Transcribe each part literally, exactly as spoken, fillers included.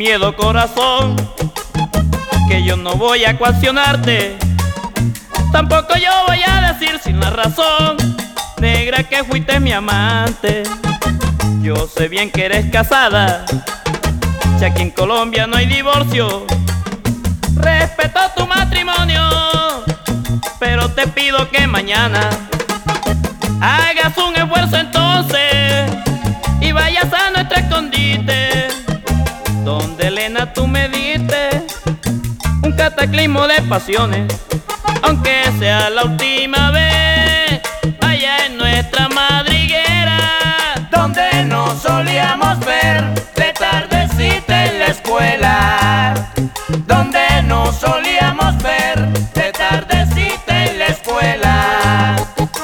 miedo, corazón, que yo no voy a coaccionarte. Tampoco yo voy a decir sin la razón, negra, que fuiste mi amante. Yo sé bien que eres casada, si aquí en Colombia no hay divorcio. Respeto tu matrimonio, pero te pido que mañana hagas un esfuerzo entonces y vayas a nuestro escondite, donde Elena tú me diste un cataclismo de pasiones. Aunque sea la última vez, allá en nuestra madriguera, donde nos solíamos ver de tardecita en la escuela, donde nos solíamos ver de tardecita en la escuela.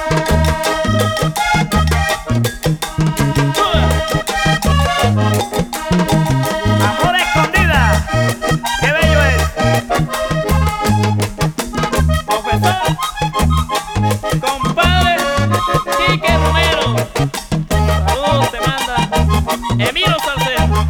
Amor escondida, qué bello es. Profesor, compadre, Quique Romero, saludos te manda Emiro Salcedo.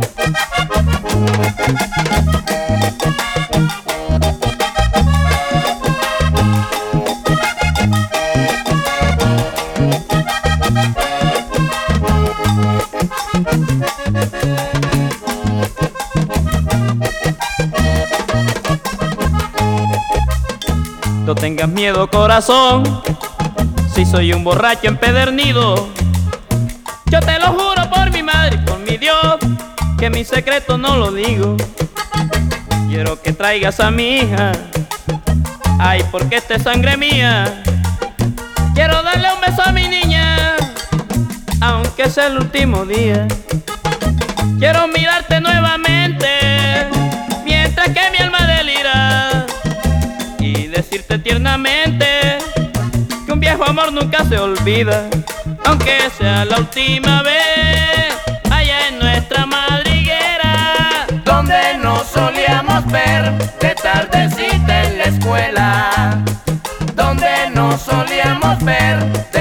No tengas miedo, corazón, si soy un borracho empedernido. Yo te lo juro por mi madre y por mi Dios, que mi secreto no lo digo. Quiero que traigas a mi hija, ay, porque esta es sangre mía. Quiero darle un beso a mi niña, aunque sea el último día. Quiero mirarte nuevamente, mientras que mi alma delira, y decirte tiernamente que un viejo amor nunca se olvida. Aunque sea la última vez, allá en nuestra madriguera, donde nos solíamos ver de tardecita en la escuela, donde nos solíamos ver